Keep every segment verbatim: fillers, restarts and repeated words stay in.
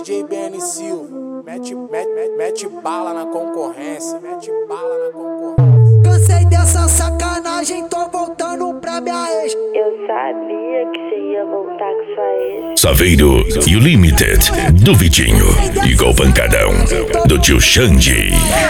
D J B N Silva, mete, mete, mete, mete bala na concorrência, mete bala na concorrência. Cansei dessa sacanagem, tô voltando pra minha ex. Eu sabia que você ia voltar com sua ex. Saveiro e o Limited, do Vitinho, igual pancadão, do tio Xande.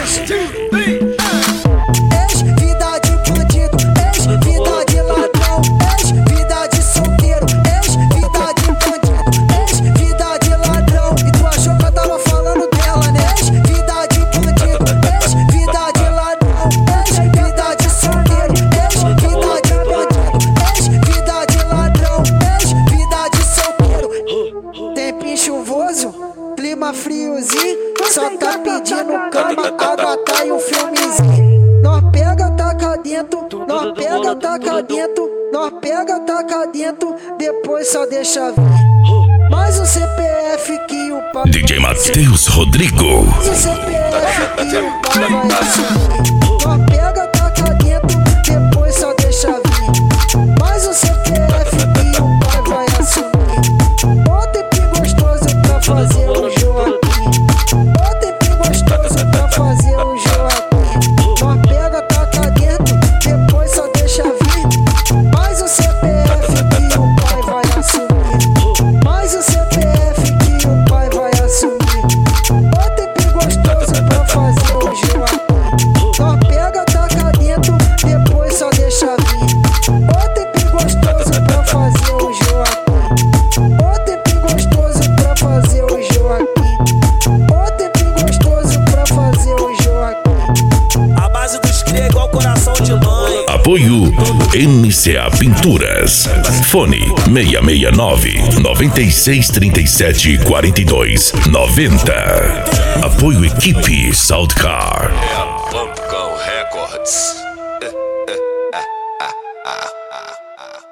Ex-vida de bandido, ex-vida de ladrão, ex-vida de solteiro, ex-vida de bandido, ex-vida de ladrão. E tu achou que eu tava falando dela, né? Ex-vida de bandido, ex-vida de ladrão, ex-vida de solteiro, ex-vida de bandido, ex-vida de ladrão, ex-vida de solteiro. Tempinho chuvoso, clima friozinho, só tá pedindo cama, água, tá e um filmezinho. Nós pega, taca dentro, nós pega, taca dentro, nós pega, taca dentro, depois só deixa vir. Mais um C P F que o pai D J Matheus Rodrigo. Mais um C P F que o pai vai assumir. Nós pega, taca dentro, depois só deixa vir. Mais um C P F que o pai vai assumir. Bota tempinho gostoso pra fazer o Joaquim. Bota tempinho gostoso pra fazer o Joaquim. Nós pega, taca dentro, depois só deixa vir. Mais um C P F que o pai vai assumir. Mais um C P F que o pai vai assumir. Bota tempinho gostoso pra fazer o Joaquim. Nós pega, taca dentro, depois só deixa vir. Bota tempinho gostoso pra fazer o Joaquim. Bota tempinho gostoso pra fazer o Joaquim. Bota tempinho gostoso pra fazer o Joaquim. A base dos cria é igual coração de mãe. Apoio M C A Pinturas. Fone seis seis nove, nove seis três sete, quatro dois nove zero. Apoio equipe Soundcar. É a Pumpcom Records.